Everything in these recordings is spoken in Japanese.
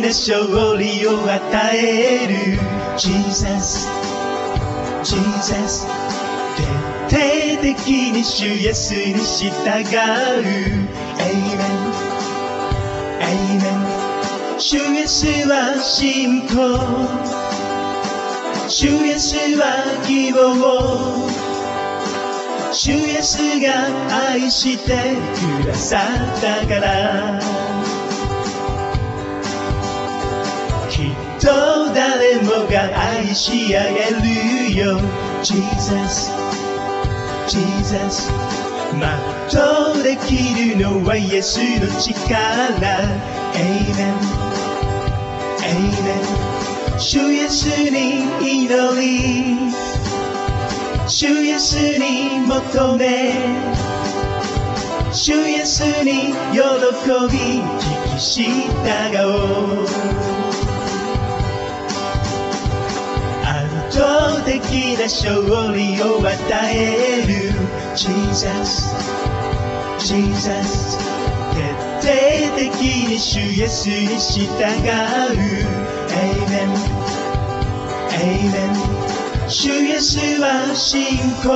な勝利を与える Jesus Jesus 徹底的に主イエスに従う Amen Amen 主イエスは信仰主イエスは希望主イエスが愛してくださったからきっと誰もが愛し上げるよ Jesus Jesus 全うできるのはイエスの力 Amen Amen 主イエスに祈り主イエスに求め主イエスに喜び聞き従おう圧倒的な勝利を与える Jesus Jesus 徹底的に主イエスに従う Amen Amen 主イエスは信仰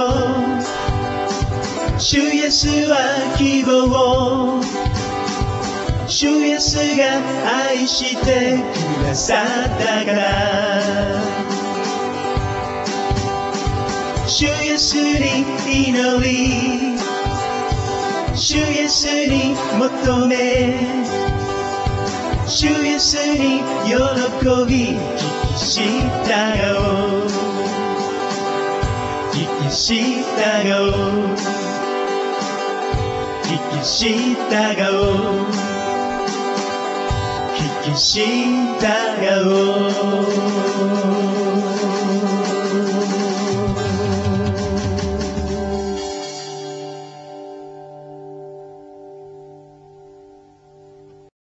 主イエスは希望主イエスが愛してくださったから主イエスに祈り主イエスに求め主イエスに喜び聞き従おう聞き従おう聞き従おう聞き従おう